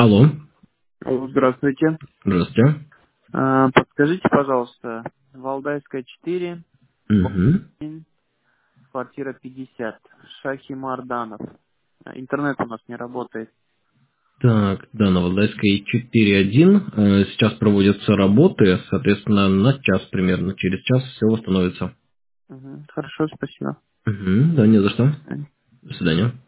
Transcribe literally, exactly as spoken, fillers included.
Алло, Алло, здравствуйте. здравствуйте. А, Подскажите, пожалуйста, Валдайская четыре, Угу. Б- квартира пятьдесят, Шахи Марданов. А, Интернет у нас не работает. Так, да, на Валдайской четыре один. Э, Сейчас проводятся работы, соответственно, на час примерно. Через час все восстановится. Мгм, хорошо, спасибо. Угу, да, не за что. До свидания. До свидания.